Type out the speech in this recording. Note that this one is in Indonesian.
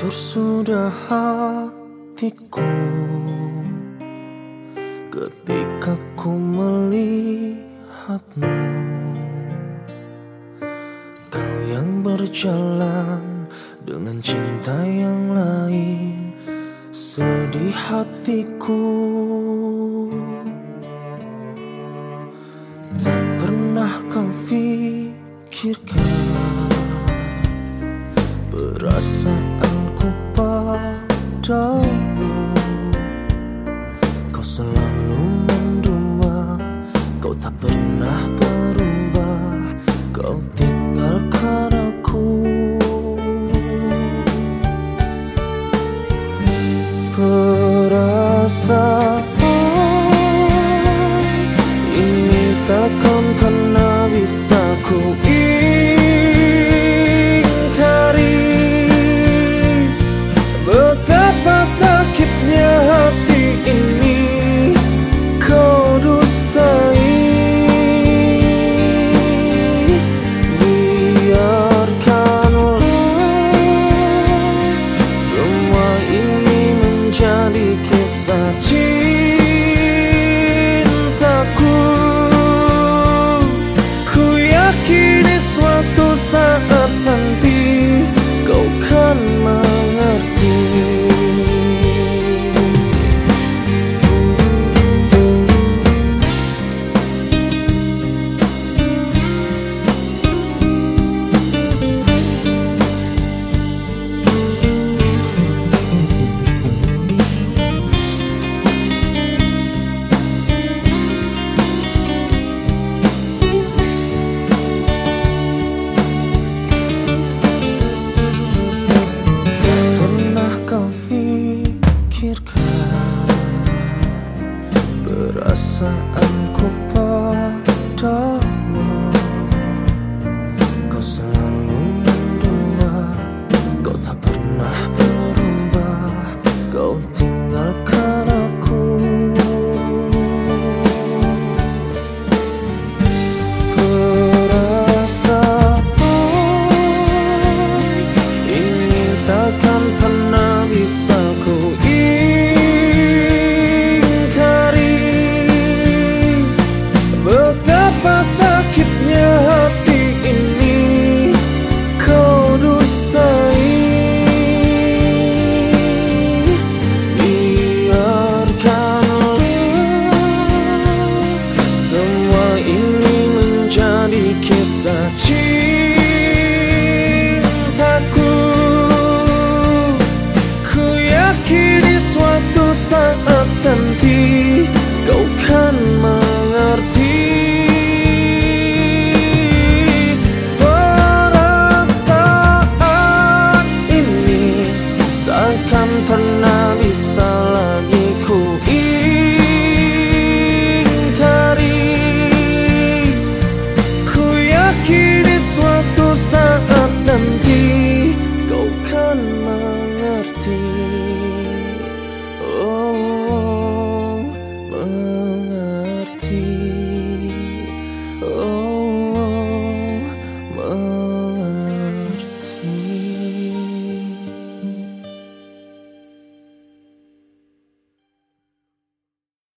Hancur sudah hatiku ketika ku melihatmu. Kau yang berjalan dengan cinta yang lain, sedih hatiku. Tak pernah kau pikirkan perasaanku padamu. Kau selalu mendua, kau tak pernah berubah, kau tinggalkan aku. Perasaan ini takkan pernah bisa ku betapa sakitnya hati ini kau dustai. Biarkanlah semua ini menjadi kisah cintaku. Ku yakini suatu saat nanti kau kan mengerti. Perasaan